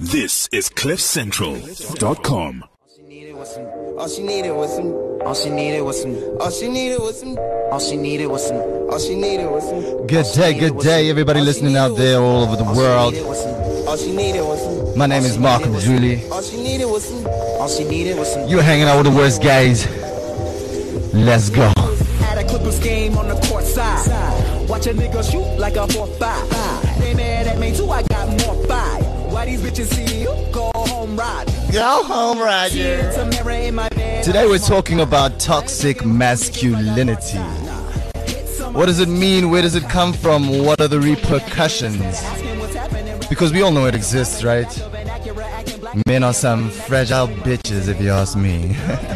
This is CliffCentral.com. All she needed was some. All she needed was some. All she needed was some. All she needed was some. All she needed was some. All she needed was some. Good day, everybody listening out there all over the world. All she needed was some. My name is Malcolm Julie. All she needed was some. All she needed was some. You're hanging out with the worst guys. Let's go. At a Clippers game on the court side. Watch a nigga shoot like a 4-5. They mad at me too, I got more fire. Why these bitches see you? Go home, Roger. Go home, Roger. Today we're talking about toxic masculinity. What does it mean? Where does it come from? What are the repercussions? Because we all know it exists, right? Men are some fragile bitches, if you ask me.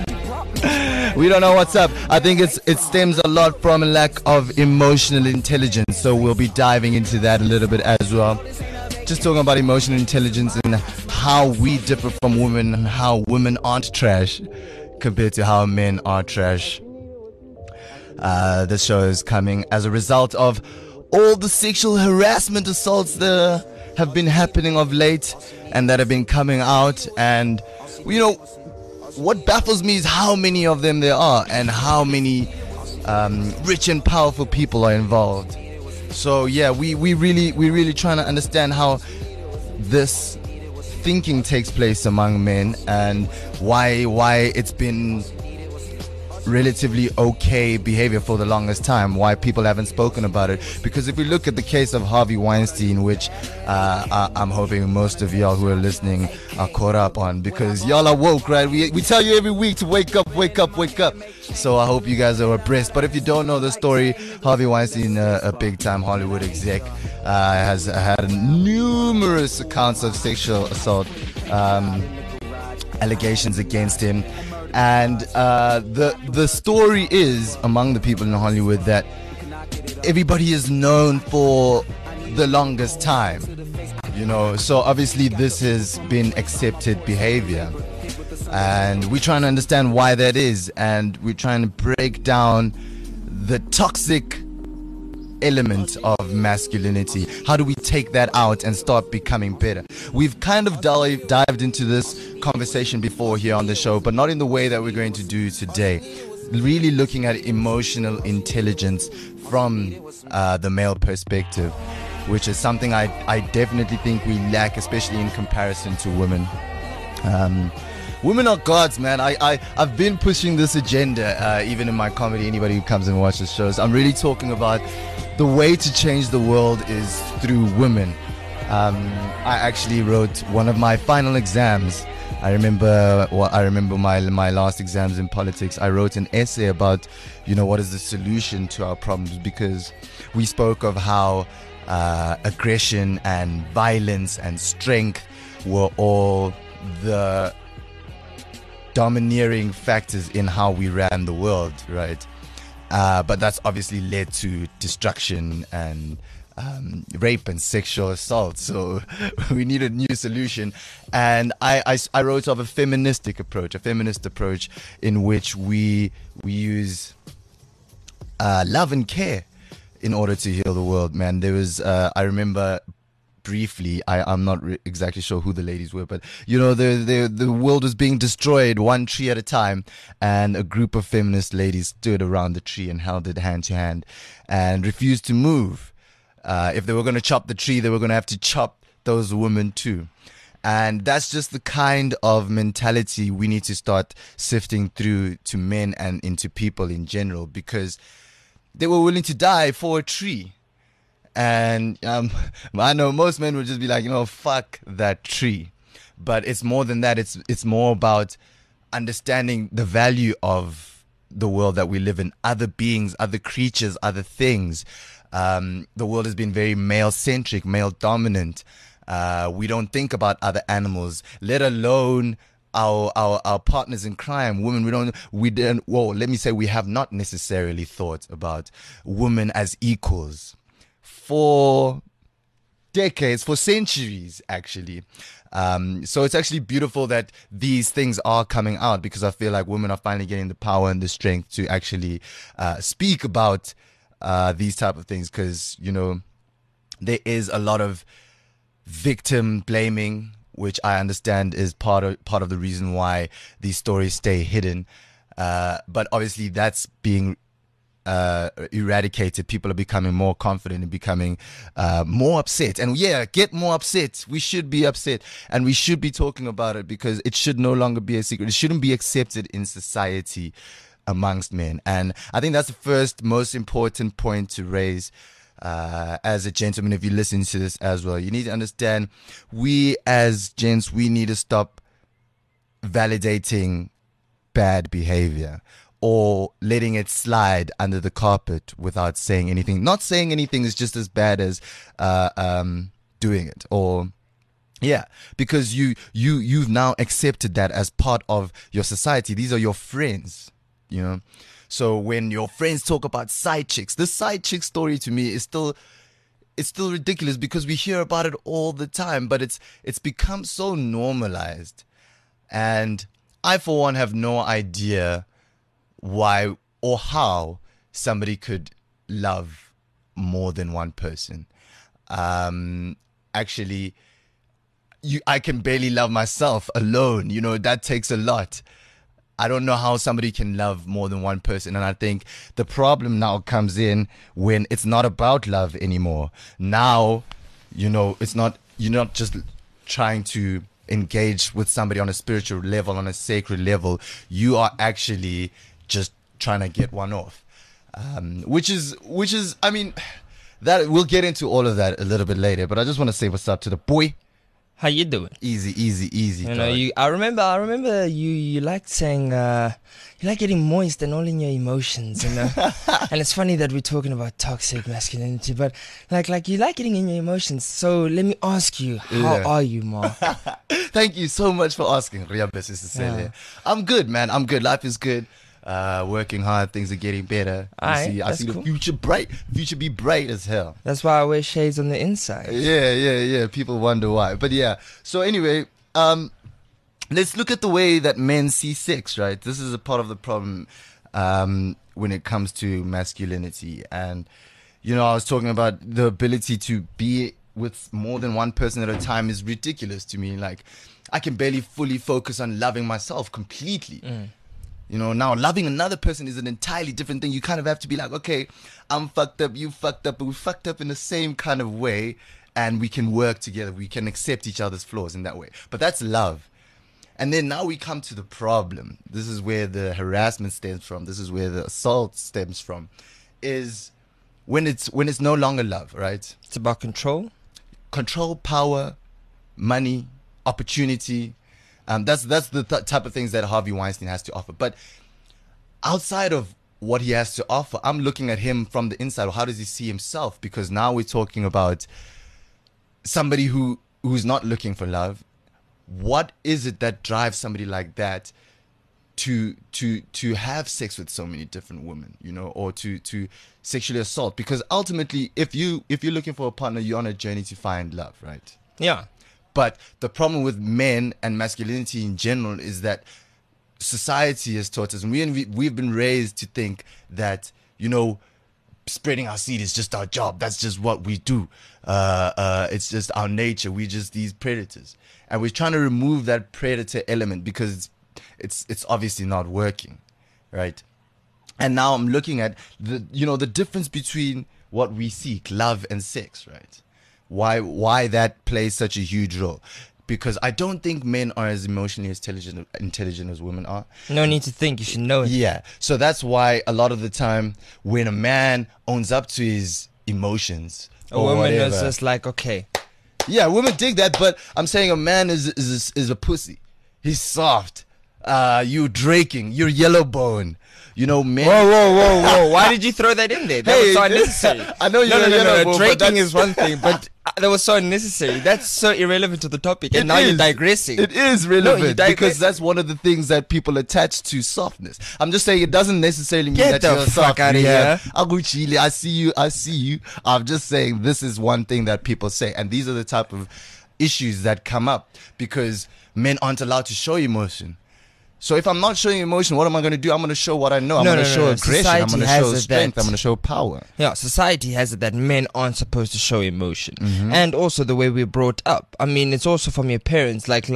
We don't know what's up. I think it stems a lot from a lack of emotional intelligence. So we'll be diving into that a little bit as well. Just talking about emotional intelligence and how we differ from women and how women aren't trash compared to how men are trash. This show is coming as a result of all the sexual harassment assaults that have been happening of late and that have been coming out. And, you know, what baffles me is how many of them there are and how many rich and powerful people are involved. So yeah, we really trying to understand how this thinking takes place among men and why it's been relatively okay behavior for the longest time, why people haven't spoken about it. Because if we look at the case of Harvey Weinstein, which I'm hoping most of y'all who are listening are caught up on, because y'all are woke, right? We tell you every week to wake up. So I hope you guys are abreast. But if you don't know the story, Harvey Weinstein, a big time Hollywood exec, has had numerous accounts of sexual assault allegations against him. And the story is among the people in Hollywood that everybody is known for the longest time, you know. So obviously this has been accepted behavior, and we're trying to understand why that is, and we're trying to break down the toxic element of masculinity. How do we take that out and start becoming better? We've kind of dived into this conversation before here on the show, but not in the way that we're going to do today. Really looking at emotional intelligence from the male perspective, which is something I definitely think we lack, especially in comparison to women. Women are gods, man. I've been pushing this agenda, even in my comedy. Anybody who comes and watches shows, I'm really talking about the way to change the world is through women. I actually wrote one of my final exams. I remember my last exams in politics. I wrote an essay about, you know, what is the solution to our problems, because we spoke of how aggression and violence and strength were all the domineering factors in how we ran the world, right? But that's obviously led to destruction and rape and sexual assault. So we need a new solution. And I wrote of a feminist approach in which we use love and care in order to heal the world, man. There was, I remember briefly, I'm not exactly sure who the ladies were, but you know, the world was being destroyed one tree at a time, and a group of feminist ladies stood around the tree and held it hand to hand and refused to move. If they were going to chop the tree, they were going to have to chop those women too. And that's just the kind of mentality we need to start sifting through to men and into people in general, because they were willing to die for a tree. And I know most men would just be like, you know, fuck that tree. But it's more than that. It's more about understanding the value of the world that we live in, other beings, other creatures, other things. The world has been very male-centric, male-dominant. We don't think about other animals, let alone our partners in crime, women. We have not necessarily thought about women as equals for decades, for centuries, actually. So it's actually beautiful that these things are coming out, because I feel like women are finally getting the power and the strength to actually speak about these type of things, because, you know, there is a lot of victim blaming which I understand is part of the reason why these stories stay hidden. But obviously that's being eradicated. People are becoming more confident and becoming more upset. And yeah, get more upset. We should be upset and we should be talking about it because it should no longer be a secret. It shouldn't be accepted in society amongst men. And I think that's the first most important point to raise. As a gentleman, if you listen to this as well, you need to understand we as gents, we need to stop validating bad behavior or letting it slide under the carpet without saying anything. Not saying anything is just as bad as doing it. Or yeah, because you've now accepted that as part of your society. These are your friends, you know. So when your friends talk about side chicks, the side chick story to me is still ridiculous because we hear about it all the time, but it's become so normalized. And I, for one, have no idea why or how somebody could love more than one person. Actually, I can barely love myself alone. You know, that takes a lot. I don't know how somebody can love more than one person. And I think the problem now comes in when it's not about love anymore. Now, you know, you're not just trying to engage with somebody on a spiritual level, on a sacred level. You are actually just trying to get one off. Which is, I mean, that we'll get into all of that a little bit later, but I just want to say what's up to the boy. How you doing? Easy. You know, I remember you liked saying you like getting moist and all in your emotions, you know. And it's funny that we're talking about toxic masculinity, but like you like getting in your emotions. So let me ask you, how are you, Ma? Thank you so much for asking, Riabes. I'm good, man. I'm good. Life is good. Working hard, things are getting better. I see cool. The future bright. Future be bright as hell. That's why I wear shades on the inside. Yeah. People wonder why, but yeah. So anyway, let's look at the way that men see sex. Right, this is a part of the problem when it comes to masculinity. And you know, I was talking about the ability to be with more than one person at a time is ridiculous to me. Like, I can barely fully focus on loving myself completely. You know, now loving another person is an entirely different thing. You kind of have to be like, okay, I'm fucked up, you fucked up, but we fucked up in the same kind of way, and we can work together. We can accept each other's flaws in that way. But that's love. And then now we come to the problem. This is where the harassment stems from. This is where the assault stems from. Is when it's no longer love, right? It's about control. Control, power, money, opportunity. That's the type of things that Harvey Weinstein has to offer. But outside of what he has to offer, I'm looking at him from the inside. How does he see himself? Because now we're talking about somebody who's not looking for love. What is it that drives somebody like that to have sex with so many different women, you know, or to sexually assault? Because ultimately, if you're looking for a partner, you're on a journey to find love, right? Yeah. But the problem with men and masculinity in general is that society has taught us, and we've been raised to think that, you know, spreading our seed is just our job. That's just what we do. It's just our nature. We're just these predators. And we're trying to remove that predator element because it's obviously not working, right? And now I'm looking at the difference between what we seek, love and sex, right? Why that plays such a huge role? Because I don't think men are as emotionally intelligent as women are. No need to think, you should know it. Yeah. So that's why a lot of the time when a man owns up to his emotions, a woman is just like, okay. Yeah, women dig that, but I'm saying a man is a pussy. He's soft. You're draking. You're yellow bone. You know, men. Whoa. Why did you throw that in there? That was so unnecessary. I know you're yellow bone. Draking is one thing, but that was so unnecessary. That's so irrelevant to the topic. And now you're digressing. It is relevant because that's one of the things that people attach to softness. I'm just saying it doesn't necessarily mean that you're soft. Get the fuck out of here. Aguchile, I see you. I'm just saying this is one thing that people say. And these are the type of issues that come up because men aren't allowed to show emotion. So if I'm not showing emotion, what am I going to do? I'm going to show what I know. I'm going to show aggression. I'm going to show strength. I'm going to show power. Yeah, society has it that men aren't supposed to show emotion. And also the way we're brought up. I mean, it's also from your parents. I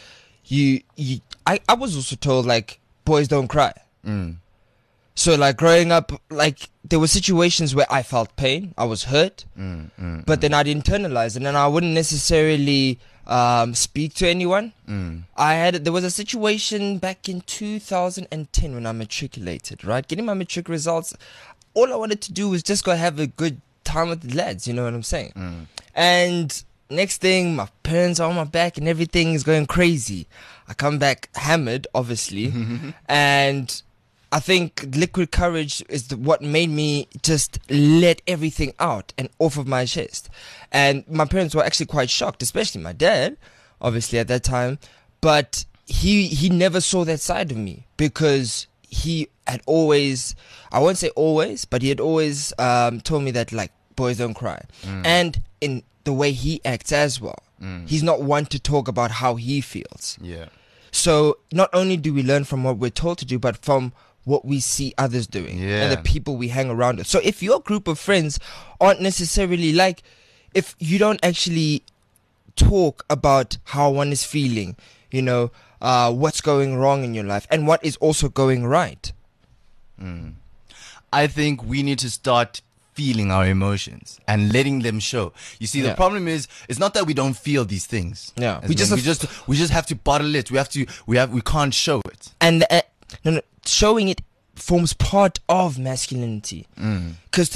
was also told, like, boys don't cry. So, like, growing up, like, there were situations where I felt pain. I was hurt. But then I'd internalize it, and I wouldn't necessarily speak to anyone. There was a situation back in 2010 when I matriculated, right? Getting my matric results, all I wanted to do was just go have a good time with the lads, you know what I'm saying? And next thing, my parents are on my back and everything is going crazy. I come back hammered, obviously, and I think liquid courage is what made me just let everything out and off of my chest. And my parents were actually quite shocked, especially my dad, obviously at that time. But he never saw that side of me because he had always, I won't say always, but he had always told me that, like, boys don't cry. And in the way he acts as well, he's not one to talk about how he feels. Yeah. So not only do we learn from what we're told to do, but from what we see others doing and the people we hang around with. So if your group of friends aren't necessarily like, if you don't actually talk about how one is feeling, you know, what's going wrong in your life and what is also going right. I think we need to start feeling our emotions and letting them show. You see, the problem is, it's not that we don't feel these things. Yeah, we just have to bottle it. We can't show it. And showing it forms part of masculinity. Because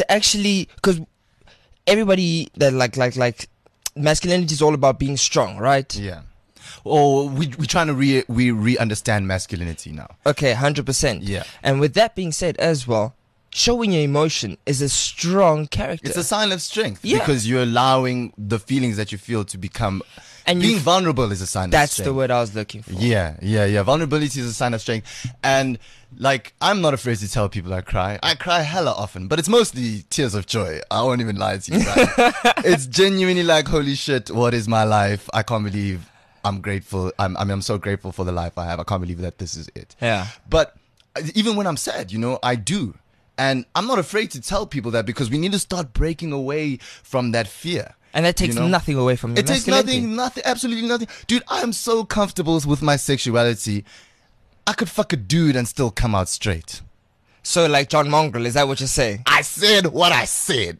everybody that like masculinity is all about being strong, right? Yeah. Or we're trying to re-understand masculinity now. Okay, 100%. Yeah. And with that being said as well, showing your emotion is a strong character. It's a sign of strength because you're allowing the feelings that you feel to become. And being vulnerable is a sign of strength. That's the word I was looking for. Yeah. Vulnerability is a sign of strength. And, like, I'm not afraid to tell people I cry. I cry hella often, but it's mostly tears of joy. I won't even lie to you. It's genuinely like, holy shit, what is my life? I can't believe I'm grateful. I'm so grateful for the life I have. I can't believe that this is it. Yeah. But even when I'm sad, you know, I do. And I'm not afraid to tell people that because we need to start breaking away from that fear. And that takes nothing away from your masculinity. It takes nothing, absolutely nothing. Dude, I am so comfortable with my sexuality. I could fuck a dude and still come out straight. So, like John Mongrel, is that what you're saying? I said what I said.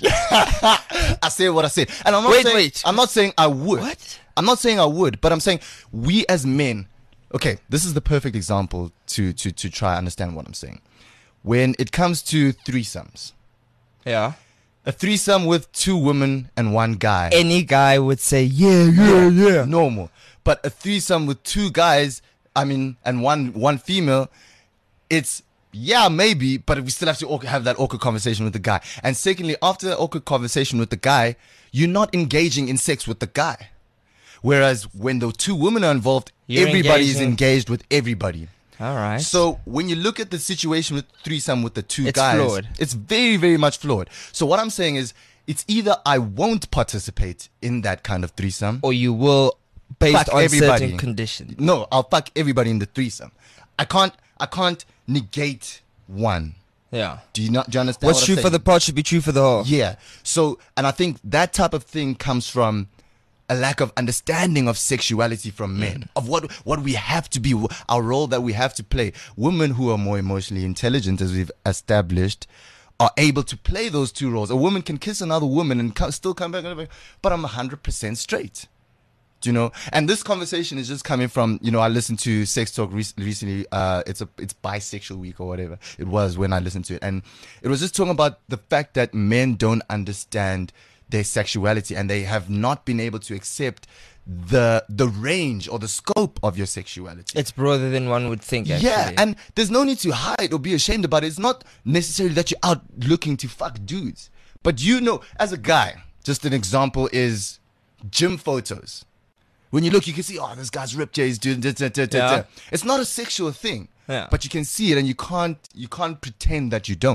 I said what I said. And I'm not saying I would. What? I'm not saying I would, but I'm saying we as men. Okay, this is the perfect example to try to understand what I'm saying. When it comes to threesomes. Yeah. A threesome with 2 women and 1 guy. Any guy would say, yeah. Normal. But a threesome with 2 guys, and one female, it's, maybe, but we still have to have that awkward conversation with the guy. And secondly, after the awkward conversation with the guy, you're not engaging in sex with the guy. Whereas when the 2 women are involved, everybody is engaged with everybody. All right. So when you look at the situation with threesome with the 2 it's guys, flawed. It's very, very much flawed. So what I'm saying is, it's either I won't participate in that kind of threesome, or you will, based on certain conditions. No, I'll fuck everybody in the threesome. I can't negate one. Yeah. Do you understand? What's true for the pot should be true for the whole. Yeah. So, and I think that type of thing comes from a lack of understanding of sexuality from men, of what we have to be, our role that we have to play. Women who are more emotionally intelligent, as we've established, are able to play those 2 roles. A woman can kiss another woman and still come back, but I'm 100% straight. Do you know? And this conversation is just coming from, you know, I listened to Sex Talk recently. It's Bisexual Week or whatever it was when I listened to it. And it was just talking about the fact that men don't understand their sexuality and they have not been able to accept the range or the scope of your sexuality. It's broader than one would think, actually. Yeah, and there's no need to hide or be ashamed about it. It's not necessarily that you're out looking to fuck dudes. But you know, as a guy, just an example is gym photos. When you look, you can see, oh, this guy's ripped, he's doing It's not a sexual thing. Yeah. But you can see it and you can't pretend that you don't.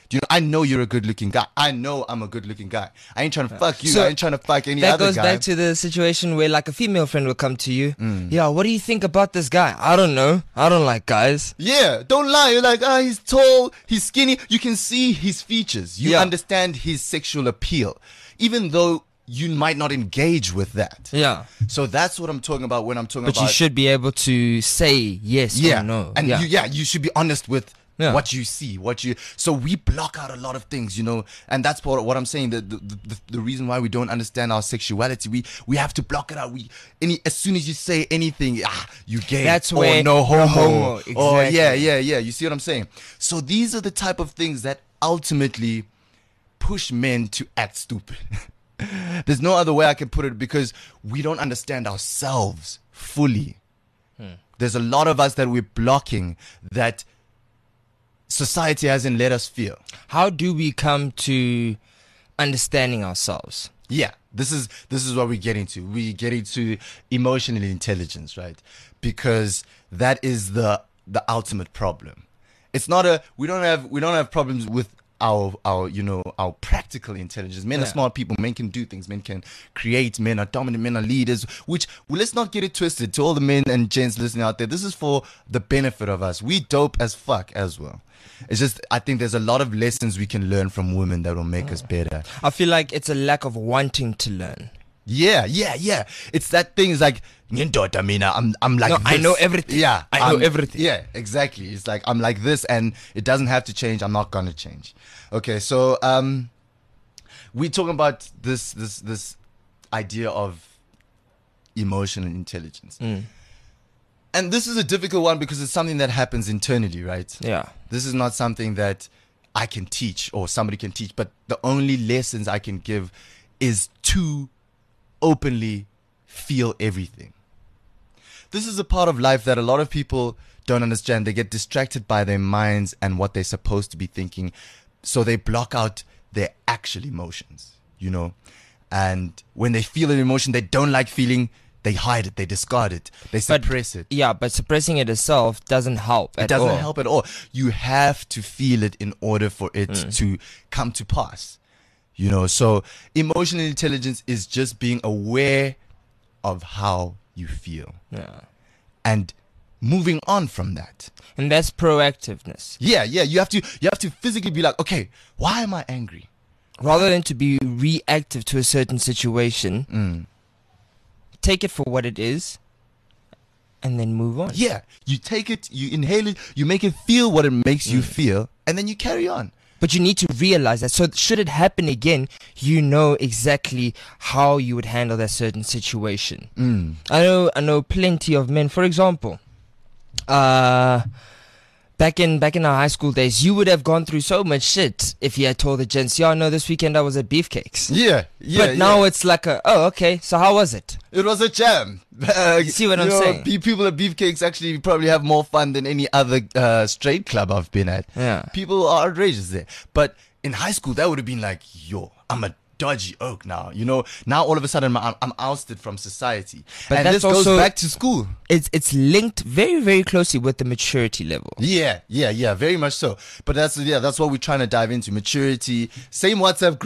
Do you know? I know you're a good-looking guy. I know I'm a good-looking guy. I ain't trying to fuck you. So I ain't trying to fuck any That other goes guy. back to the situation where like a female friend will come to you. Yeah, what do you think about this guy? I don't know. I don't like guys. Yeah, don't lie. You're like, he's tall, he's skinny. You can see his features. You Yeah. understand his sexual appeal, even though you might not engage with that. Yeah. So that's what I'm talking about when I'm talking But about. you should be able to say yes yeah, or no. and yeah. you should be honest with Yeah. what you see, So we block out a lot of things, and that's what I'm saying. The reason why we don't understand our sexuality, we have to block it out. As soon as you say anything, you gay. That's or where no homo. no homo, Or exactly. yeah. You see what I'm saying? So these are the type of things that ultimately push men to act stupid. There's no other way I can put it, because we don't understand ourselves fully. There's a lot of us that we're blocking that society hasn't let us feel. How do we come to understanding ourselves? Yeah, this is what we get into. We get into emotional intelligence, right? Because that is the ultimate problem. It's not we don't have problems with our practical intelligence. Men are smart people. Men can do things. Men can create. Men are dominant. Men are leaders. Which, let's not get it twisted. To all the men and gents listening out there, this is for the benefit of us. We dope as fuck as well. It's just, I think there's a lot of lessons we can learn from women that will make us better. I feel like it's a lack of wanting to learn. Yeah. It's that thing. It's like, I'm like No, this. I know everything. Yeah, I know everything. Yeah, exactly. It's like, I'm like this, and it doesn't have to change. I'm not gonna change. Okay, so we're talking about this idea of emotional intelligence, and this is a difficult one because it's something that happens internally, right? Yeah. This is not something that I can teach or somebody can teach, but the only lessons I can give is to openly feel everything. This is a part of life that a lot of people don't understand. They get distracted by their minds and what they're supposed to be thinking, so they block out their actual emotions, and when they feel an emotion they don't like feeling, they hide it, they discard it, they suppress it. Yeah, but suppressing it itself doesn't help at all. It doesn't help at all. You have to feel it in order for it to come to pass. So emotional intelligence is just being aware of how you feel. Yeah. And moving on from that. And that's proactiveness. Yeah. You have to physically be like, okay, why am I angry? Rather than to be reactive to a certain situation, take it for what it is and then move on. Yeah. You take it, you inhale it, you make it feel what it makes you feel, and then you carry on. But you need to realize that. So should it happen again, you know exactly how you would handle that certain situation. I know plenty of men, for example, back in our high school days, you would have gone through so much shit if you had told the gents, yeah, no, this weekend I was at Beefcakes. Yeah. But now it's like oh, okay, so how was it? It was a jam. You see what I'm saying? People at Beefcakes actually probably have more fun than any other straight club I've been at. Yeah. People are outrageous there. But in high school, that would have been like, yo, I'm a dodgy oak now. Now all of a sudden I'm ousted from society. But and that's this goes also- back to school. It's linked very, very closely with the maturity level. Yeah, very much so. But that's what we're trying to dive into. Maturity, same WhatsApp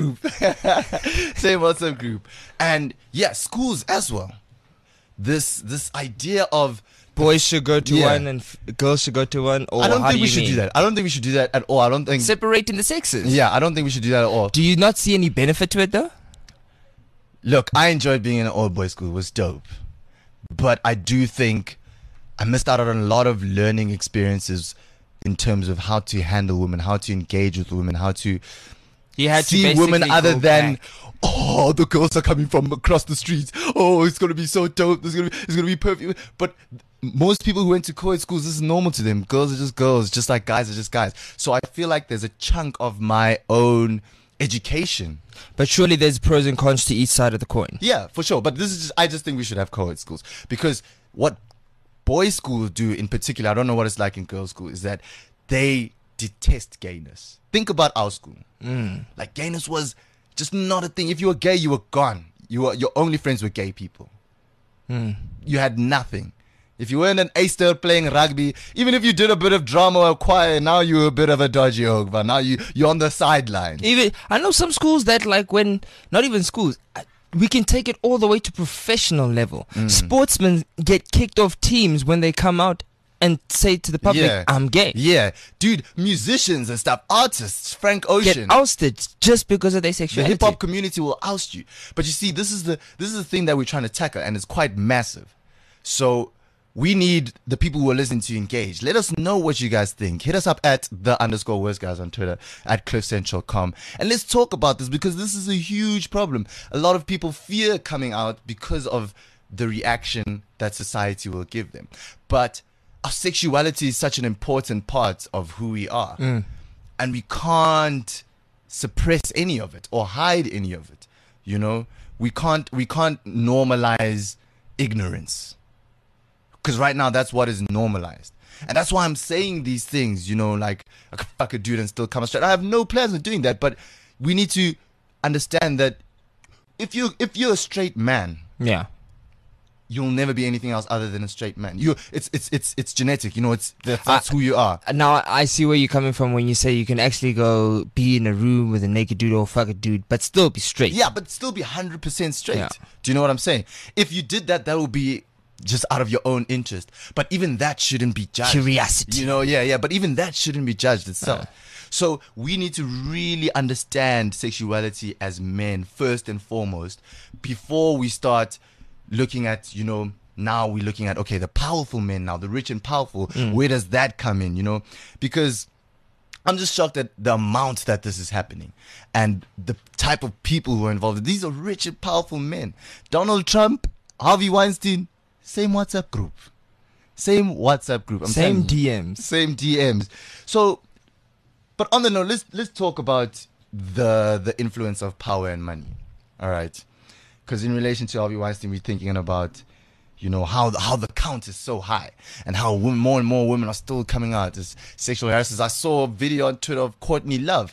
group. And yeah, schools as well. This idea of Boys should go to Yeah. one and girls should go to one. Or I don't how think do we you should mean? do that. I don't think we should do that at all. I don't think Separating the sexes. Yeah, I don't think we should do that at all. Do you not see any benefit to it though? Look, I enjoyed being in an all-boys school. It was dope. But I do think I missed out on a lot of learning experiences in terms of how to handle women, how to engage with women, how to You had to see basically women other go than, back. oh, the girls are coming from across the streets. Oh, it's going to be so dope. It's going to be perfect. But most people who went to co-ed schools, this is normal to them. Girls are just girls, just like guys are just guys. So I feel like there's a chunk of my own education. But surely there's pros and cons to each side of the coin. Yeah, for sure. But I just think we should have co-ed schools, because what boys' schools do in particular, I don't know what it's like in girls' school, is that they detest gayness. Think about our school. Like, gayness was just not a thing. If you were gay, you were gone. Your only friends were gay people. You had nothing. If you weren't an A-star playing rugby, even if you did a bit of drama or choir, now you're a bit of a dodgy hog, but now you're on the sideline. Even I know some schools that like when not even schools. We can take it all the way to professional level. Sportsmen get kicked off teams when they come out and say to the public, I'm gay. Yeah. Dude, musicians and stuff, artists, Frank Ocean. Get ousted just because of their The sexuality. hip hop community will oust you. But you see, this is the thing that we're trying to tackle, and it's quite massive. So we need the people who are listening to engage. Let us know what you guys think. Hit us up at @_worstguys on Twitter, at cliffcentral.com. And let's talk about this, because this is a huge problem. A lot of people fear coming out because of the reaction that society will give them. But our sexuality is such an important part of who we are. And we can't suppress any of it or hide any of it. You know, we can't normalize ignorance. Because right now, that's what is normalized. And that's why I'm saying these things, you know, like, I could fuck a dude and still come straight. I have no plans of doing that, but we need to understand that if you're a straight man, Yeah. you'll never be anything else other than a straight man. It's genetic, you know, that's who you are. Now I see where you're coming from when you say you can actually go be in a room with a naked dude or fuck a dude, but still be straight. Yeah, but still be 100% straight. Yeah. Do you know what I'm saying? If you did that, that would be just out of your own interest. But even that shouldn't be judged. Curiosity. You know, yeah. But even that shouldn't be judged itself. So we need to really understand sexuality as men first and foremost before we start looking at, you know, now we're looking at, okay, the powerful men now, the rich and powerful. Where does that come in, you know? Because I'm just shocked at the amount that this is happening and the type of people who are involved. These are rich and powerful men. Donald Trump, Harvey Weinstein, same WhatsApp group. Same WhatsApp group. Same DMs. Same DMs. So, but on the note, let's talk about the influence of power and money. All right. Because in relation to Harvey Weinstein, we're thinking about, you know, how the count is so high and how more and more women are still coming out as sexual harassers. I saw a video on Twitter of Courtney Love.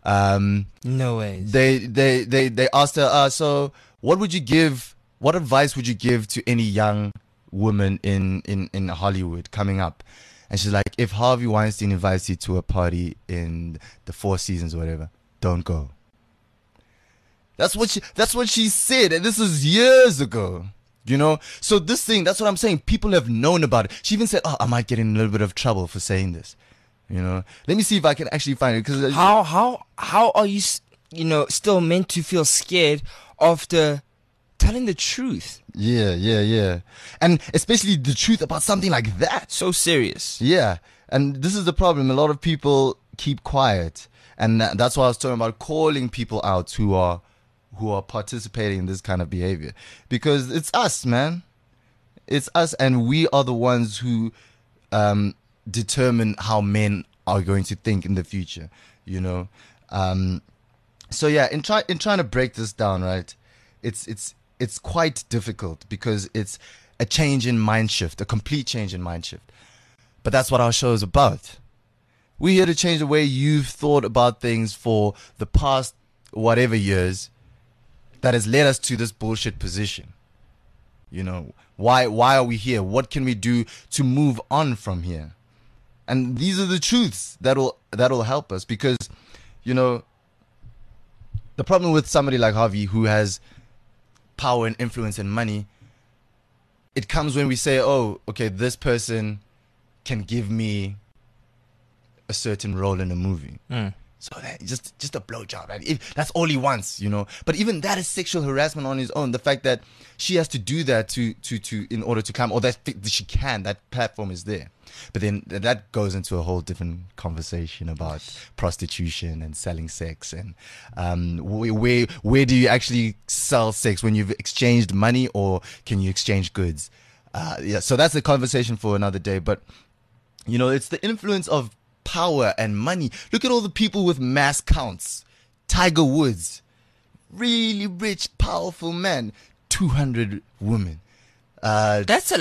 No way. They asked her, so what advice would you give to any young woman in Hollywood coming up? And she's like, if Harvey Weinstein invites you to a party in the Four Seasons or whatever, don't go. That's what she said, and this is years ago. You know, so this thing, that's what I'm saying. People have known about it. She even said, I might get in a little bit of trouble for saying this. You know, let me see if I can actually find it. Because how are you, you know, still meant to feel scared after telling the truth? Yeah. And especially the truth about something like that. So serious. Yeah. And this is the problem. A lot of people keep quiet. And that's why I was talking about calling people out who are participating in this kind of behavior. Because it's us, man. It's us, and we are the ones who determine how men are going to think in the future, you know. So yeah, in trying to break this down, right, it's quite difficult because it's a change in mind shift, a complete change in mind shift. But that's what our show is about. We're here to change the way you've thought about things for the past whatever years that has led us to this bullshit position. You know, why are we here? What can we do to move on from here? And these are the truths that'll help us, because, you know, the problem with somebody like Harvey who has power and influence and money, it comes when we say, oh, okay, this person can give me a certain role in a movie. So that, just a blowjob, right? That's all he wants, you know. But even that is sexual harassment on his own. The fact that she has to do that to in order to climb, or that she can, that platform is there. But then that goes into a whole different conversation about prostitution and selling sex, and where do you actually sell sex, when you've exchanged money, or can you exchange goods? Yeah, so that's a conversation for another day. But you know, it's the influence of power and money. Look at all the people with mass counts. Tiger Woods, really rich, powerful man. 200 women. That's a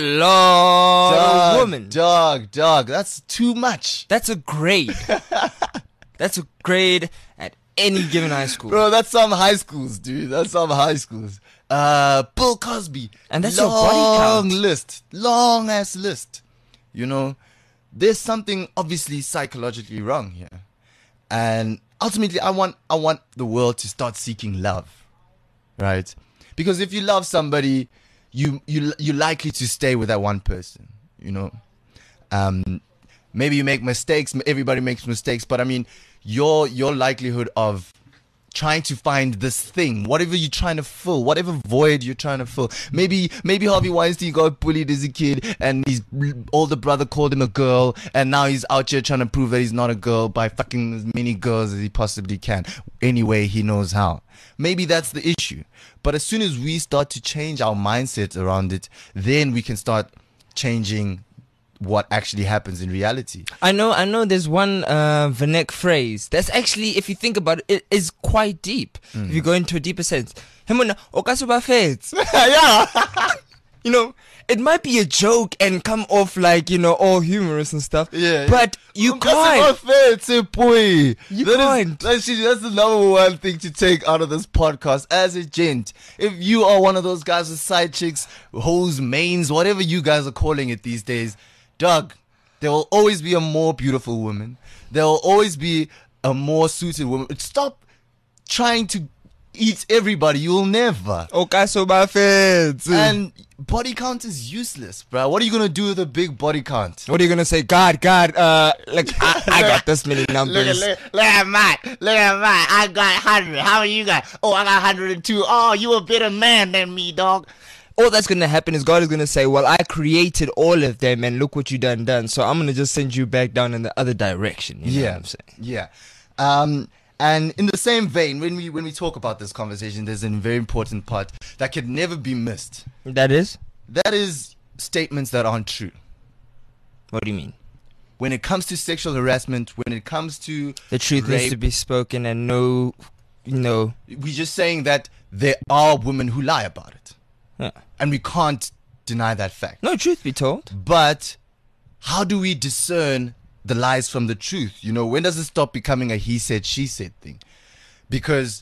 lot of women. Dog. That's too much. That's a grade. That's a grade at any given high school. Bro, that's some high schools, dude. That's some high schools. Bill Cosby. And that's your body count. Long ass list. You know, there's something obviously psychologically wrong here. And ultimately, I want the world to start seeking love, right? Because if you love somebody, you're likely to stay with that one person, you know. Maybe you make mistakes. Everybody makes mistakes, but I mean, your likelihood of trying to find this thing, whatever you're trying to fill, whatever void you're trying to fill. Maybe Harvey Weinstein got bullied as a kid and his older brother called him a girl, and now he's out here trying to prove that he's not a girl by fucking as many girls as he possibly can, any way he knows how. Maybe that's the issue. But as soon as we start to change our mindset around it, then we can start changing what actually happens in reality. I know there's one Vanek phrase that's actually, if you think about it, it is quite deep. If you go into a deeper sense. Yeah. You know, it might be a joke and come off like, you know, all humorous and stuff. Yeah. But you can't. That's the number one thing to take out of this podcast as a gent. If you are one of those guys with side chicks, hoes, mains, whatever you guys are calling it these days, Doug, there will always be a more beautiful woman. There will always be a more suited woman. Stop trying to eat everybody. You will never. And body count is useless, bro. What are you going to do with a big body count? What are you going to say? God, like, I got this many numbers. Look at mine. I got 100. How many you got? Oh, I got 102. Oh, you a better man than me, dog. All that's going to happen is God is going to say, well, I created all of them and look what you done. So I'm going to just send you back down in the other direction. You know what I'm saying? Yeah. And in the same vein, when we talk about this conversation, there's a very important part that could never be missed. That is statements that aren't true. What do you mean? When it comes to sexual harassment, when it comes to the truth rape, needs to be spoken, and no, we're just saying that there are women who lie about it. Yeah. And we can't deny that fact. No, truth be told. But how do we discern the lies from the truth? You know, when does it stop becoming a he said, she said thing? Because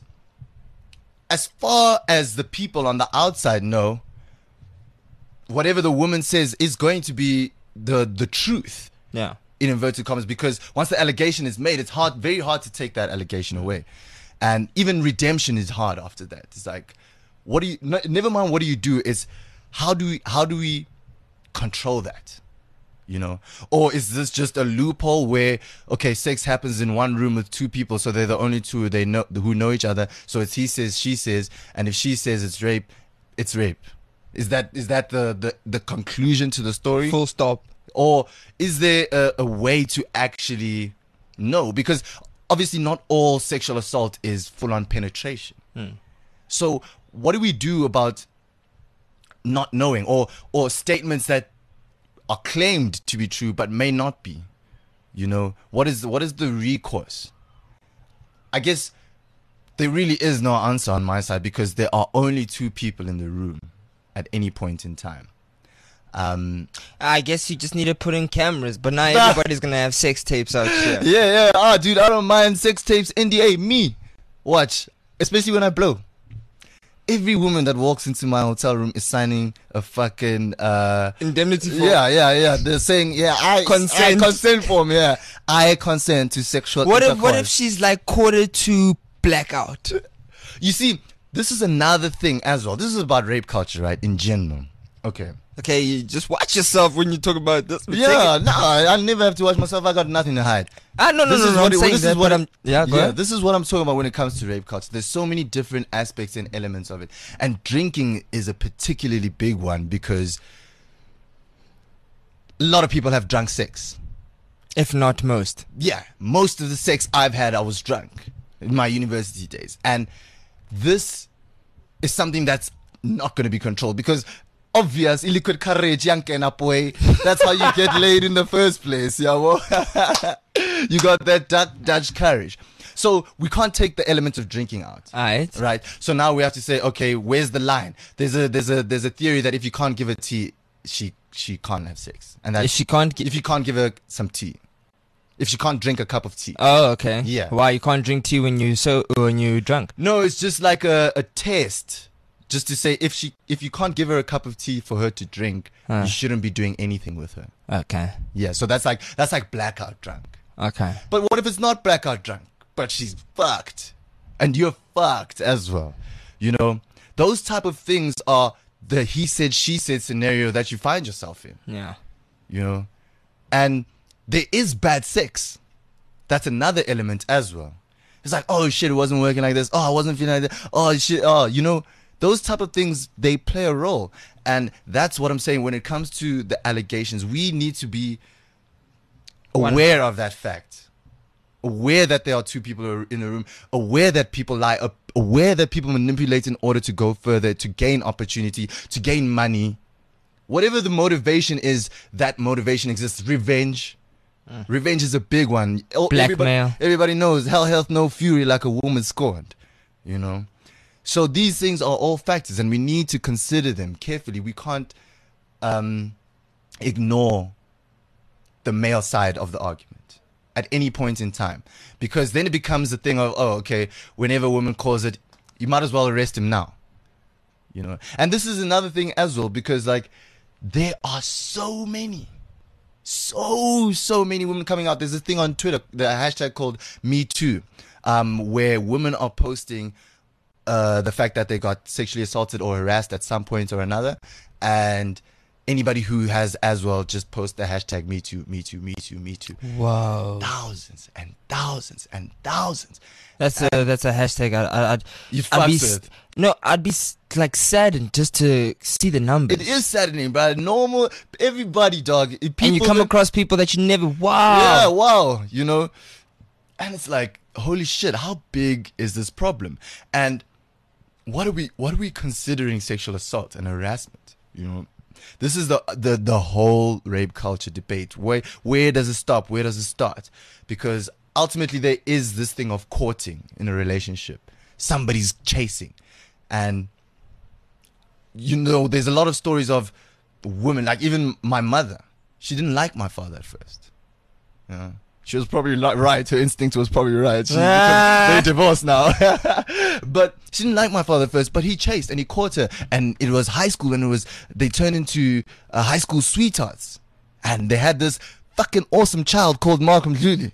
as far as the people on the outside know, whatever the woman says is going to be the truth. Yeah. In inverted commas, because once the allegation is made, it's very hard to take that allegation away. And even redemption is hard after that. It's like, never mind what do you do, is how do we control that? You know, or is this just a loophole where, okay, sex happens in one room with two people, so they're the only two who know each other, so it's he says, she says, and if she says it's rape, it's rape. Is that the conclusion to the story? Full stop. Or is there a way to actually know? Because obviously not all sexual assault is full-on penetration. So what do we do about not knowing, or statements that are claimed to be true but may not be? You know, what is the recourse? I guess there really is no answer on my side, because there are only two people in the room at any point in time. I guess you just need to put in cameras, but now everybody's gonna have sex tapes out here. Yeah. Dude, I don't mind sex tapes. NDA, me. Watch, especially when I blow. Every woman that walks into my hotel room is signing a fucking indemnity form. Yeah. They're saying, I consent form. Yeah, I consent to sexual intercourse. What if she's like quarter to blackout? You see, this is another thing as well. This is about rape culture, right? In general. Okay, you just watch yourself when you talk about this. Yeah, no, I never have to watch myself. I got nothing to hide. No. This is what I'm talking about when it comes to rape culture. There's so many different aspects and elements of it. And drinking is a particularly big one, because a lot of people have drunk sex. If not most. Yeah, most of the sex I've had, I was drunk in my university days. And this is something that's not going to be controlled, because obvious illiquid courage, that's how you get laid in the first place. Yeah, well, you got that Dutch courage. So we can't take the element of drinking out. Right. So now we have to say, okay, where's the line? There's a theory that if you can't give her tea, she can't have sex, and that if you can't give her some tea, if she can't drink a cup of tea. Oh, okay. Yeah. Why you can't drink tea when you're drunk? No, it's just like a test just to say if you can't give her a cup of tea for her to drink, you shouldn't be doing anything with her. Okay. Yeah, so that's like blackout drunk. Okay. But what if it's not blackout drunk, but she's fucked, and you're fucked as well? You know, those type of things are the he said she said scenario that you find yourself in. Yeah. You know, and there is bad sex. That's another element as well. It's like, oh shit, it wasn't working like this. Oh, I wasn't feeling like that. Oh shit. Oh, you know, those type of things, they play a role. And that's what I'm saying. When it comes to the allegations, we need to be aware of that fact. Aware that there are two people in a room. Aware that people lie. Aware that people manipulate in order to go further, to gain opportunity, to gain money. Whatever the motivation is, that motivation exists. Revenge. Revenge is a big one. Blackmail. Everybody knows hell hath no fury like a woman scorned. You know? So these things are all factors, and we need to consider them carefully. We can't ignore the male side of the argument at any point in time, because then it becomes a thing of, oh, okay, whenever a woman calls it, you might as well arrest him now. You know? And this is another thing as well, because like there are so many women coming out. There's this thing on Twitter, the hashtag called #MeToo, where women are posting the fact that they got sexually assaulted or harassed at some point or another, and anybody who has as well just post the hashtag #MeToo. Whoa. Thousands and thousands and thousands. That's a hashtag. I'd be like saddened just to see the numbers. It is saddening, but normal, everybody, dog. People, and you come across people that you never. Wow. Yeah, wow. You know, and it's like, holy shit, how big is this problem? And what are we considering sexual assault and harassment? You know, this is the whole rape culture debate. Where does it stop? Where does it start? Because ultimately there is this thing of courting in a relationship. Somebody's chasing. And, you know, there's a lot of stories of women, like even my mother. She didn't like my father at first. You know? She was probably right. Her instinct was probably right. They're divorced now. But she didn't like my father at first, but he chased and he caught her. And it was high school, and they turned into high school sweethearts. And they had this fucking awesome child called Mark Mdluli.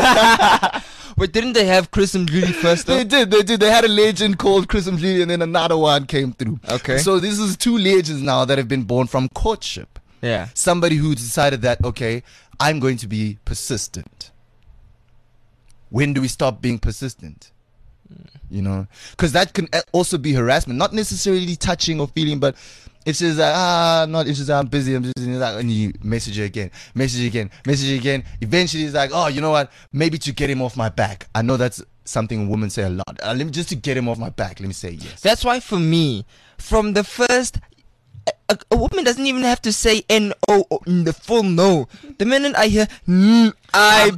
Wait, didn't they have Chris Mdluli first though? They did. They had a legend called Chris Mdluli, and then another one came through. Okay. So this is two legends now that have been born from courtship. Yeah. Somebody who decided that, okay, I'm going to be persistent. When do we stop being persistent? You know, because that can also be harassment, not necessarily touching or feeling, but if she's like, not if she's like, I'm busy, and you message her again. Eventually it's like, oh, you know what? Maybe to get him off my back. I know that's something women say a lot. Just to get him off my back, let me say yes. That's why for me, from the first, a woman doesn't even have to say N-O in the full no. The minute I hear I,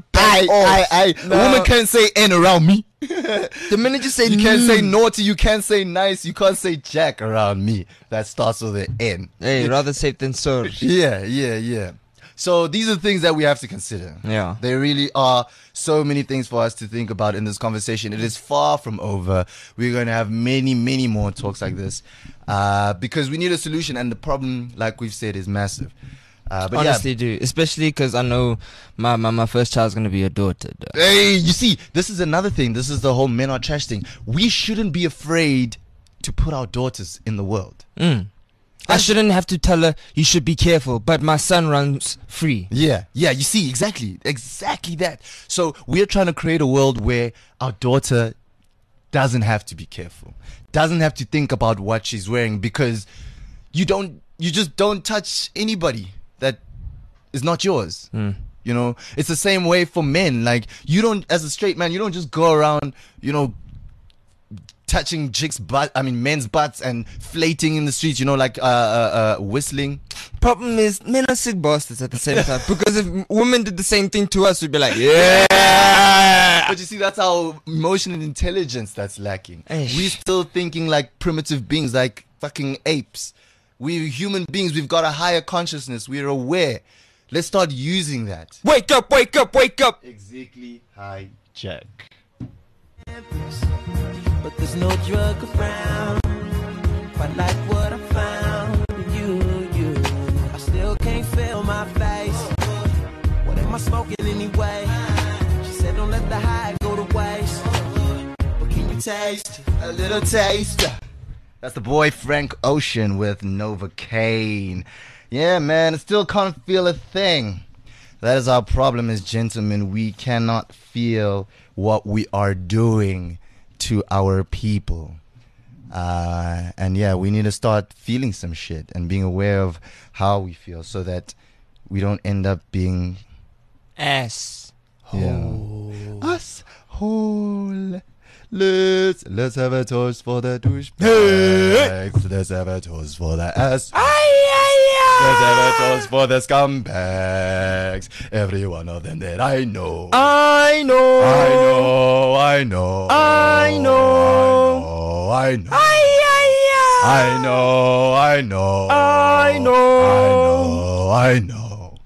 a woman can't say N around me. The minute you say you can't say naughty, you can't say nice, you can't say jack around me. That starts with an N. Hey, rather safe than sorry. Yeah. So these are things that we have to consider. Yeah. There really are so many things for us to think about in this conversation. It is far from over. We're going to have many, many more talks like this because we need a solution, and the problem, like we've said, is massive. But honestly, do, especially because I know my first child's going to be a daughter. Hey, you see, this is another thing. This is the whole men are trash thing. We shouldn't be afraid to put our daughters in the world. I shouldn't have to tell her you should be careful, but my son runs free. Yeah, you see, exactly that. So we're trying to create a world where our daughter doesn't have to be careful, doesn't have to think about what she's wearing, because you just don't touch anybody that is not yours. You know, it's the same way for men. Like, you don't, as a straight man, you don't just go around, you know, touching men's butts and flating in the streets, you know, like whistling. Problem is, men are sick bastards at the same time. Because if women did the same thing to us, we'd be like, yeah. But you see, that's our emotional intelligence that's lacking. We're still thinking like primitive beings, like fucking apes. We're human beings. We've got a higher consciousness. We're aware. Let's start using that. Wake up. Exactly. Hijack. But there's no drug around. if I like what I found in you. I still can't feel my face. What am I smoking anyway? She said don't let the high go to waste. But can you taste A little taste. That's the boy Frank Ocean with Novocaine. Yeah, man, I still can't feel a thing. That is our problem as gentlemen. We cannot feel what we are doing to our people. And yeah, we need to start feeling some shit and being aware of how we feel so that we don't end up being Ass. us whole. Let's have a toast for the douchebags. Let's have a toast for the ass. Let's have a toast for the scumbags. Every one of them that I know. I know. I know. I know. I know. I know. I know. I know. I know.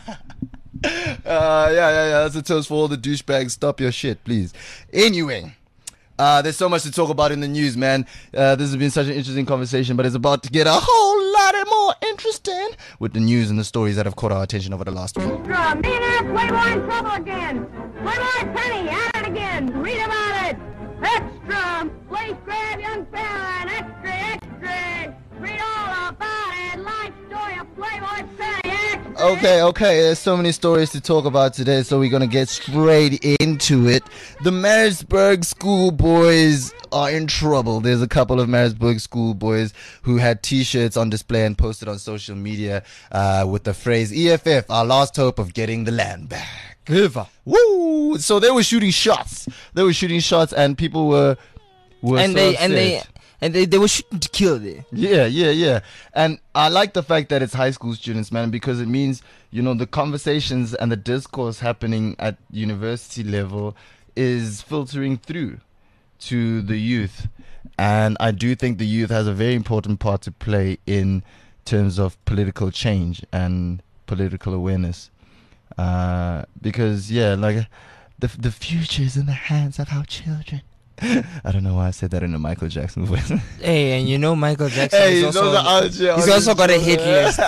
Yeah. That's a toast for all the douchebags. Stop your shit, please. Anyway. There's so much to talk about in the news, man. This has been such an interesting conversation, but it's about to get a whole lot more interesting with the news and the stories that have caught our attention over the last week. Extra! Millionaire Playboy in trouble again! Playboy Penny at it again! Read about it! Extra! Place grab young fella and extra! Read all about it! Life story of Playboy Penny! Extra! Okay. There's so many stories to talk about today, so we're gonna get straight into it. The Maritzburg schoolboys are in trouble. There's a couple of Maritzburg schoolboys who had T-shirts on display and posted on social media with the phrase "EFF, our last hope of getting the land back." Woo! So they were shooting shots. And people were and so they were shooting to kill there. Yeah. And I like the fact that it's high school students, man, because it means, the conversations and the discourse happening at university level is filtering through to the youth. And I do think the youth has a very important part to play in terms of political change and political awareness. Because, the future is in the hands of our children. I don't know why I said that in a Michael Jackson voice. Hey, and Michael Jackson Hey, is he's also got a hit list.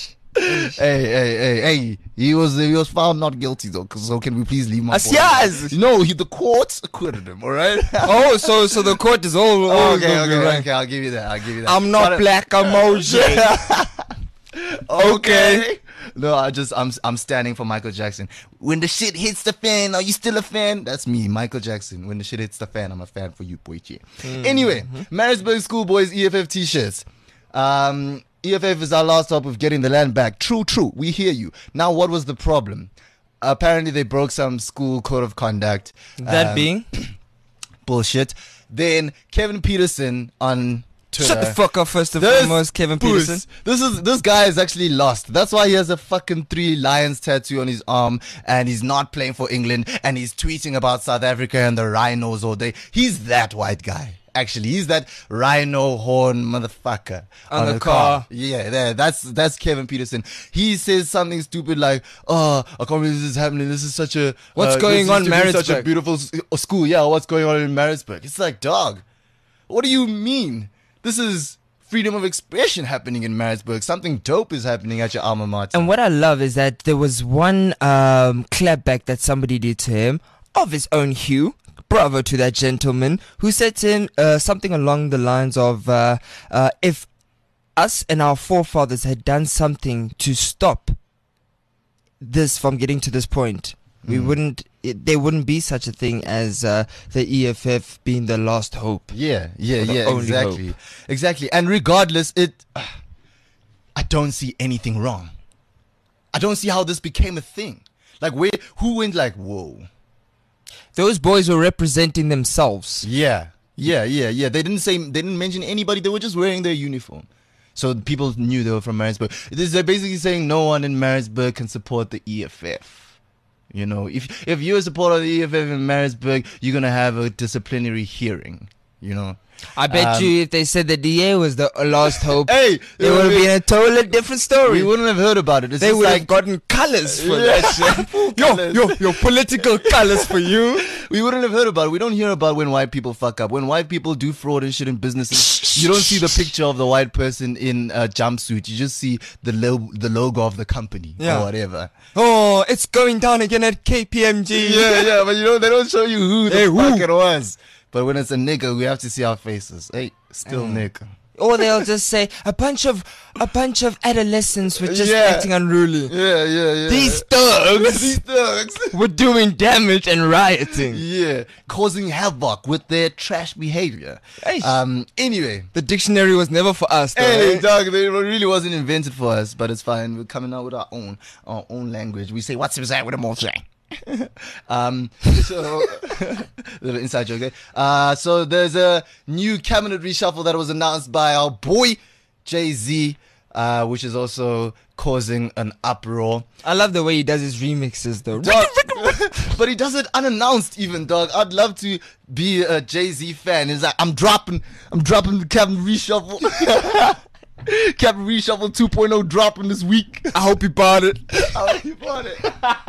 Hey, he was found not guilty though. So can we please leave my boy? Yes. No, the court acquitted him. All right. So the court is all okay. I'll give you that. I'm not black emoji. Okay. No, I'm standing for Michael Jackson. When the shit hits the fan, are you still a fan? That's me, Michael Jackson. When the shit hits the fan, I'm a fan for you, boy. Anyway, Maritzburg schoolboys EFF T-shirts. EFF is our last hope of getting the land back. True. We hear you. Now, what was the problem? Apparently, they broke some school code of conduct. That being? Bullshit. Then Kevin Peterson on Twitter. Shut the fuck up, first and foremost, Kevin Peterson. This guy is actually lost. That's why he has a fucking 3 lions tattoo on his arm, and he's not playing for England, and he's tweeting about South Africa and the rhinos all day. He's that white guy. Actually, he's that rhino horn motherfucker on the car. Yeah, that's Kevin Peterson. He says something stupid like, "Oh, I can't believe this is happening. This is such a what's going on, Maritzburg? Such a beautiful school. Yeah, what's going on in Maritzburg?" It's like, dog, what do you mean? This is freedom of expression happening in Maritzburg. Something dope is happening at your alma mater. And what I love is that there was one clapback that somebody did to him of his own hue. Bravo to that gentleman who said to him something along the lines of, if us and our forefathers had done something to stop this from getting to this point, we wouldn't. There wouldn't be such a thing as the EFF being the last hope. Yeah, exactly. And regardless, I don't see anything wrong. I don't see how this became a thing. Like, who went like, whoa? Those boys were representing themselves. Yeah. They didn't mention anybody. They were just wearing their uniform. So people knew they were from Maritzburg. They're basically saying no one in Maritzburg can support the EFF. If you're a supporter of the EFF in Maritzburg, you're going to have a disciplinary hearing. you know. I bet you if they said the DA was the lost hope, Hey, it would have been a totally different story. we wouldn't have heard about it. It's They just would like, have gotten colors for Yeah, that shit. full colours. Your political colors for you. we wouldn't have heard about it. We don't hear about when white people fuck up. When white people do fraud and shit in businesses, you don't see the picture of the white person in a jumpsuit. You just see the logo of the company Yeah. or whatever. Oh, it's going down again at KPMG. Yeah, but you know, they don't show you who the Hey, fuck who? it was. But when it's a nigga, we have to see our faces. Hey, still nigga. Or they'll just say a bunch of adolescents were just Yeah. acting unruly. Yeah. These thugs These thugs. were doing damage and rioting. Yeah, causing havoc with their trash behavior. Hey. Anyway. The dictionary was never for us, though. Hey, eh? dog, it really wasn't invented for us, but it's fine. We're coming out with our own language. We say, what's inside with a more say? So little inside joke there. So there's a new cabinet reshuffle that was announced by our boy Jay-Z, which is also causing an uproar. I love the way he does his remixes, though. Dog, but he does it unannounced even, dog. I'd love to be a Jay-Z fan. He's like, I'm dropping the cabinet reshuffle. Cabinet reshuffle 2.0 dropping this week. I hope he bought it. I hope you bought it.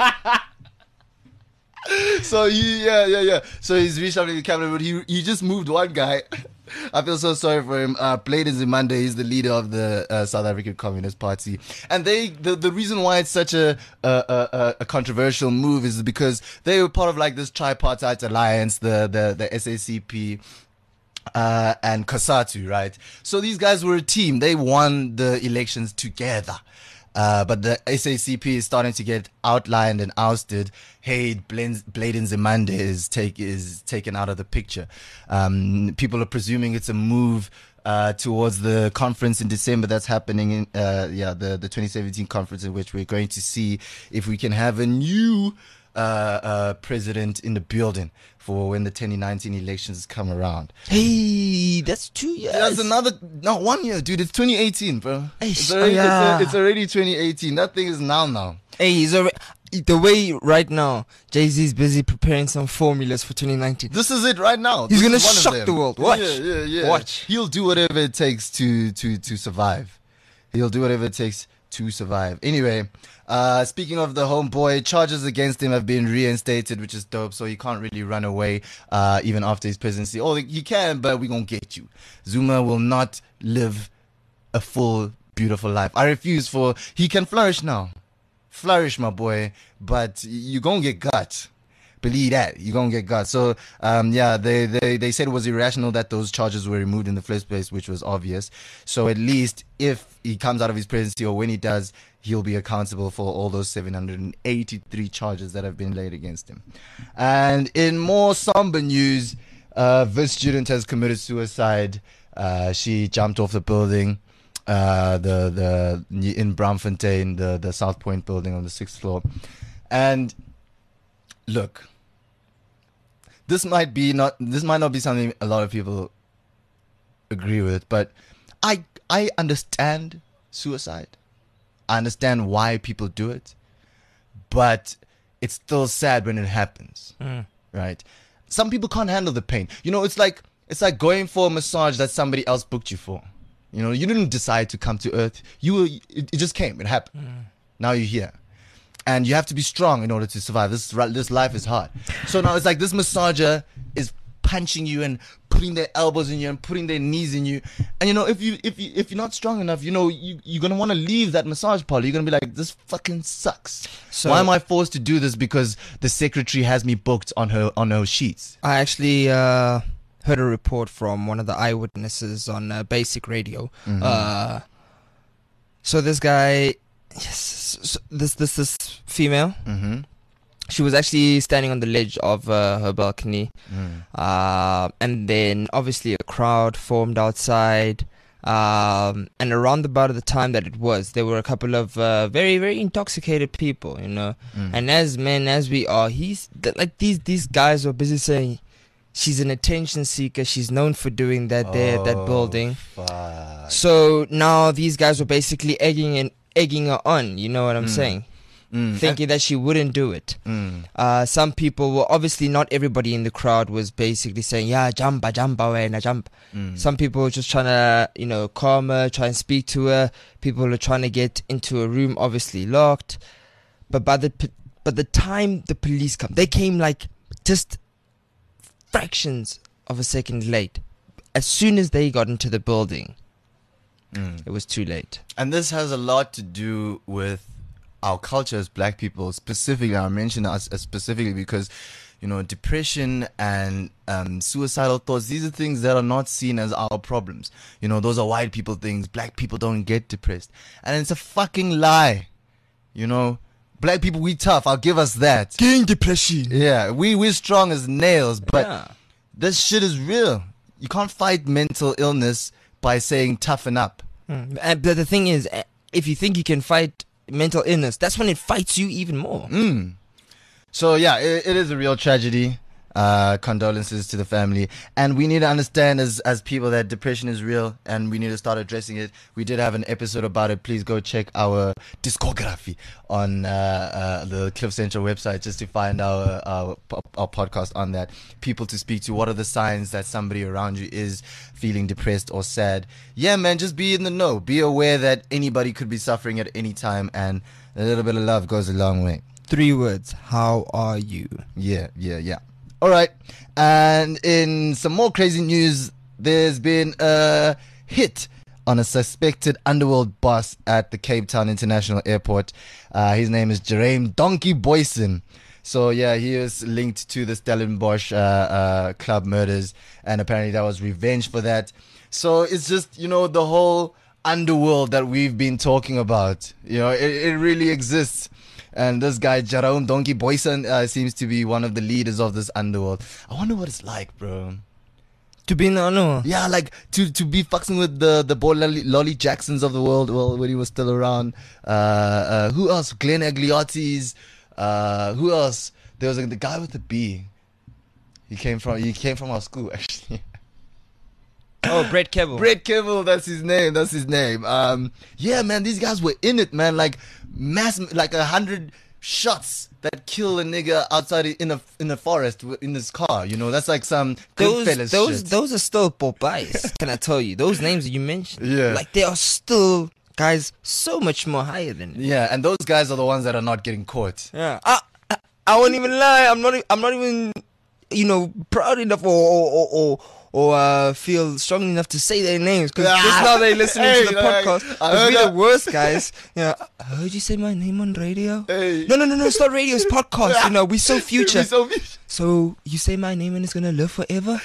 So yeah. So he's reshuffling the cabinet, but he just moved one guy. I feel so sorry for him. Blade Nzimande, he's the leader of the South African Communist Party, and the reason why it's such a controversial move is because they were part of like this tripartite alliance, the SACP. And COSATU, right? So these guys were a team. They won the elections together. But the SACP is starting to get outlined and ousted. Hey, Blade Nzimande is taken out of the picture. People are presuming it's a move towards the conference in December that's happening in the 2017 conference, in which we're going to see if we can have a new president in the building for when the 2019 elections come around. Hey, that's 2 years. That's 1 year, dude. It's 2018, bro. Hey, It's already, yeah. it's already 2018. That thing is now. Hey, he's already. The way right now, Jay-Z's busy preparing some formulas for 2019. This is it right now. He's This gonna is one of shock them. the world. Watch. Yeah. Watch. He'll do whatever it takes to survive. He'll do whatever it takes to survive. Anyway, speaking of the homeboy, charges against him have been reinstated, which is dope. So he can't really run away even after his presidency. Oh, he can, but we're gonna get you. Zuma will not live a full, beautiful life. I refuse. He can flourish now. Flourish, my boy, but you gonna get gut. Believe that. You're gonna get gut. So they said it was irrational that those charges were removed in the first place, which was obvious. So at least if he comes out of his presidency, or when he does, he'll be accountable for all those 783 charges that have been laid against him. And in more somber news, this student has committed suicide. She jumped off the building. In Braamfontein, the South Point building on the 6th floor. And look, this might not be something a lot of people agree with, but I understand suicide. I understand why people do it, but it's still sad when it happens, right? Some people can't handle the pain. You know, it's like going for a massage that somebody else booked you for. You know, you didn't decide to come to Earth. It just came. It happened. Now you're here. And you have to be strong in order to survive. This life is hard. So now it's like this massager is punching you and putting their elbows in you and putting their knees in you. And you know, if you're not strong enough, you know, you're gonna want to leave that massage parlor. You're gonna be like, this fucking sucks. So why am I forced to do this because the secretary has me booked on her sheets? I actually heard a report from one of the eyewitnesses on Basic Radio. So this guy, this female, she was actually standing on the ledge of her balcony, and then obviously a crowd formed outside, and around about the time that it was, there were a couple of very, very intoxicated people, you know. And as men as we are, these guys were busy saying, she's an attention seeker. She's known for doing that there at that building. Fuck. So now these guys were basically egging her on. You know what I'm saying? thinking that she wouldn't do it. Some people were, obviously not everybody in the crowd was basically saying, yeah, jumpa, wena, jump. Some people were just trying to, calm her, try and speak to her. People were trying to get into a room, obviously locked. But by the time the police come, they came like just fractions of a second late. As soon as they got into the building, it was too late. And this has a lot to do with our culture as black people, specifically. I mention us specifically because, depression and suicidal thoughts, these are things that are not seen as our problems. Those are white people things. Black people don't get depressed. And it's a fucking lie. Black people, we tough. I'll give us that. King depression. Yeah, we're strong as nails, but this shit is real. You can't fight mental illness by saying toughen up. And the thing is, if you think you can fight mental illness, that's when it fights you even more. So yeah, it is a real tragedy. Condolences to the family, and we need to understand as people that depression is real, and we need to start addressing it. We did have an episode about it. Please go check our discography on the Cliff Central website just to find our podcast on that. People to speak to. What are the signs that somebody around you is feeling depressed or sad? Yeah, man, just be in the know. Be aware that anybody could be suffering at any time, and a little bit of love goes a long way. 3 words. How are you? Yeah. All right, and in some more crazy news, there's been a hit on a suspected underworld boss at the Cape Town International Airport. His name is Jerame Donkey Boyson. So yeah, he is linked to the Stellenbosch club murders, and apparently that was revenge for that. So it's just, the whole underworld that we've been talking about. It really exists. And this guy, Jerame Donkey Boyson, seems to be one of the leaders of this underworld. I wonder what it's like, bro. To be in the underworld? Yeah, like to be fucking with the boy Lolly Jacksons of the world, well, when he was still around. Who else? Glenn Agliotti's. Who else? There was the guy with the B. He came from our school, actually. Oh, Brett Keble. Brett Keble, that's his name. Yeah, man, these guys were in it, man. Like 100 shots that kill a nigga outside in a forest in his car. That's like some Goodfellas shit. Those are still Popeyes. Can I tell you? Those names that you mentioned. Yeah. Like they are still guys so much more higher than it. Yeah, and those guys are the ones that are not getting caught. Yeah. I won't even lie. I'm not even proud enough or feel strong enough to say their names, because just now they listening to the podcast. We're the worst, guys. I heard you say my name on radio. Hey. No, it's not radio, it's podcast. We so future. So you say my name and it's gonna live forever.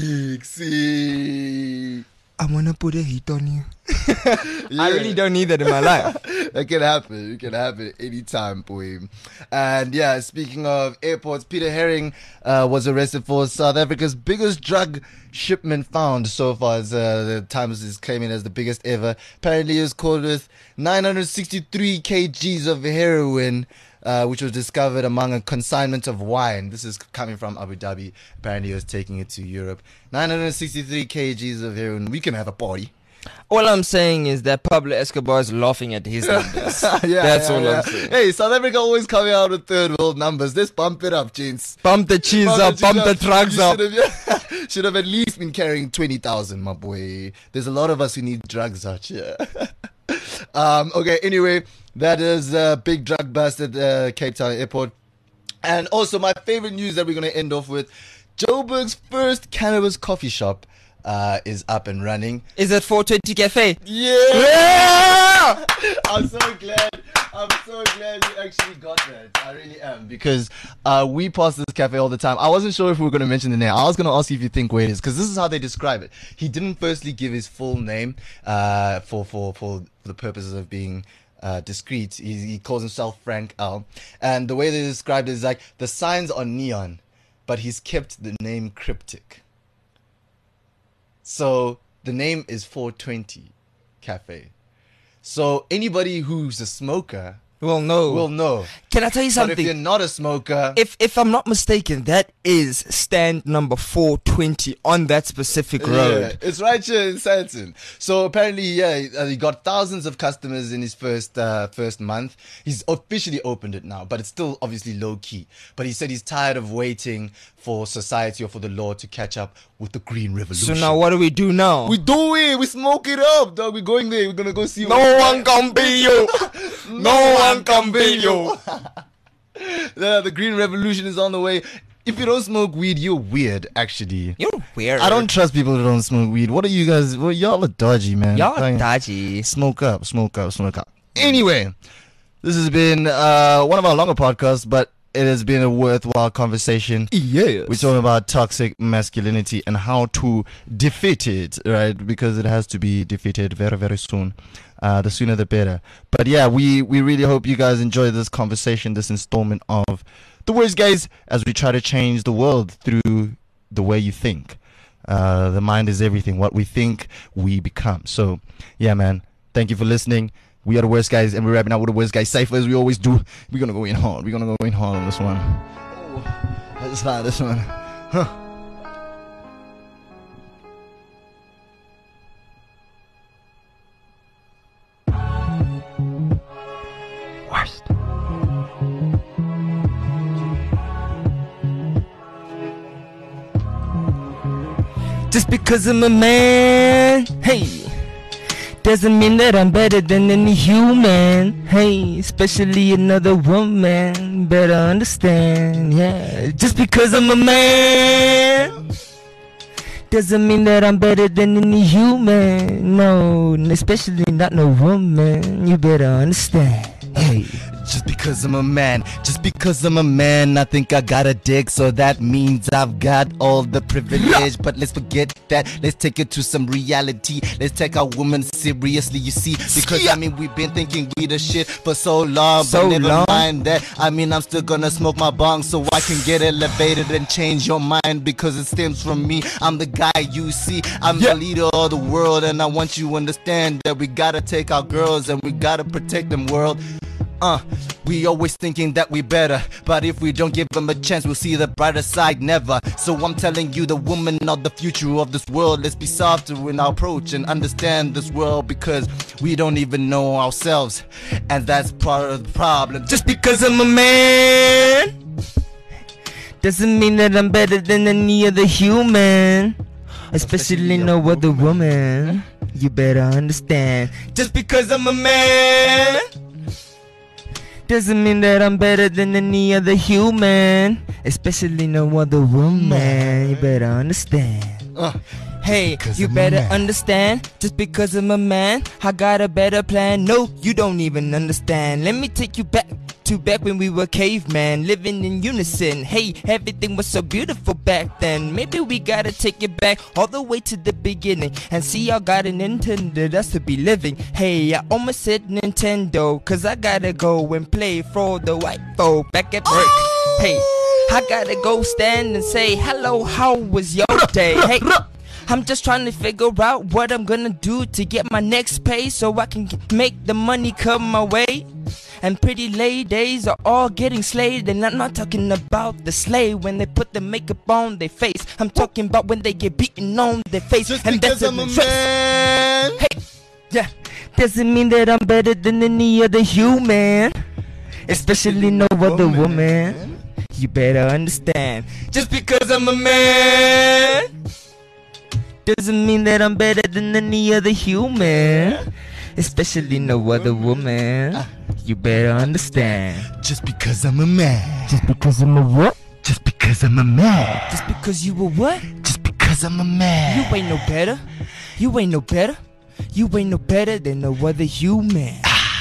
See. I'm gonna put a hit on you. Yeah. I really don't need that in my life. That can happen. It can happen anytime, boy. And yeah, speaking of airports, Peter Herring was arrested for South Africa's biggest drug shipment found so far. As the Times is claiming as the biggest ever. Apparently, he was caught with 963 kgs of heroin, which was discovered among a consignment of wine. This is coming from Abu Dhabi. Apparently, he was taking it to Europe. 963 kgs of heroin. We can have a party. All I'm saying is that Pablo Escobar is laughing at his numbers. That's all I'm saying. Hey, South Africa always coming out with third world numbers. Let's bump it up, gents. Pump the cheese up, pump the drugs up. Should have at least been carrying 20,000, my boy. There's a lot of us who need drugs out here. Okay, anyway, that is a big drug bust at Cape Town Airport. And also, my favorite news that we're going to end off with, Joburg's first cannabis coffee shop is up and running. Is it 420 Cafe? Yeah! I'm so glad you actually got that. I really am, because we pass this cafe all the time. I wasn't sure if we were going to mention the name. I was going to ask you if you think where it is, because this is how they describe it. He didn't firstly give his full name for the purposes of being discreet. He calls himself Frank L. And the way they described it is like the signs are neon, but he's kept the name cryptic. So the name is 420 Cafe. So anybody who's a smoker Well, no. will know. Can I tell you But something? if you're not a smoker, If I'm not mistaken, that is stand number 420 on that specific road. yeah, it's right here in Sandton. So apparently, he got thousands of customers in his first month. He's officially opened it now, but it's still obviously low key. But he said he's tired of waiting for society or for the law to catch up with the green revolution. So now what do we do now? we do it. We smoke it up, dog. We're going there. We're gonna go see. No one can be you. No one can be you. The green revolution is on the way. If you don't smoke weed, you're weird. Actually, You're weird. I don't trust people who don't smoke weed. What are you guys? Well, y'all are dodgy, man. Y'all Like, dodgy. Smoke up, smoke up, smoke up. Anyway, this has been one of our longer podcasts, but it has been a worthwhile conversation. Yes. We're talking about toxic masculinity and how to defeat it, right? Because it has to be defeated very, very soon. The sooner the better. But yeah, we really hope you guys enjoy this conversation, this installment of The Worst Guys, as we try to change the world through the way you think. The mind is everything. What we think, we become. So, yeah, man. Thank you for listening. We are The Worst Guys, and we're wrapping up with The Worst Guys Cypher as we always do. We're going to go in hard. We're going to go in hard on this one. Oh, let's try this one. Huh. Worst. Just because I'm a man, hey, doesn't mean that I'm better than any human. Hey, especially another woman. Better understand, yeah. Just because I'm a man doesn't mean that I'm better than any human. No, especially not no woman. You better understand. Hey. Just because I'm a man, I think I got a dick, so that means I've got all the privilege. But let's forget that, let's take it to some reality. Let's take our women seriously, you see. Because I mean, we've been thinking we the shit for so long. But never mind that, I mean, I'm still gonna smoke my bong so I can get elevated and change your mind. Because it stems from me, I'm the guy you see. I'm the leader of the world, and I want you to understand that we gotta take our girls and we gotta protect them, world. We always thinking that we better, but if we don't give them a chance, we'll see the brighter side never. So I'm telling you, the woman are the future of this world. Let's be softer in our approach and understand this world, because we don't even know ourselves, and that's part of the problem. Just because I'm a man doesn't mean that I'm better than any other human, especially no other woman. You better understand. Just because I'm a man doesn't mean that I'm better than any other human, especially no other woman. You better understand. Hey, you better understand. Just because I'm a man, I got a better plan. No, you don't even understand. Let me take you back when we were cavemen, living in unison. Hey, everything was so beautiful back then. Maybe we gotta take it back all the way to the beginning and see how God intended us to be living. Hey, I almost said Nintendo, cause I gotta go and play for the white folk back at work. Hey, I gotta go stand and say hello, how was your day? Hey, I'm just trying to figure out what I'm gonna do to get my next pay so I can make the money come my way. And pretty ladies are all getting slayed, and I'm not talking about the slay when they put the makeup on their face. I'm talking about when they get beaten on their face. Just and because that's I'm a man, hey, yeah, doesn't mean that I'm better than any other human, especially no other woman. You better understand. Just because I'm a man doesn't mean that I'm better than any other human, especially no other woman. You better understand. just because I'm a man, Just because I'm a what? just because I'm a man, Just because you a what? just because I'm a man. You ain't no better. You ain't no better. You ain't no better than no other human.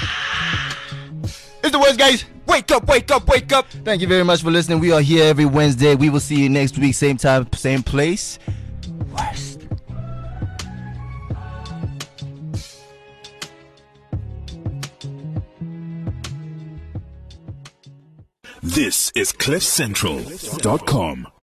It's The Worst Guys. Wake up, wake up, wake up. Thank you very much for listening. We are here every Wednesday. We will see you next week, same time, same place. Worst. This is CliffCentral.com.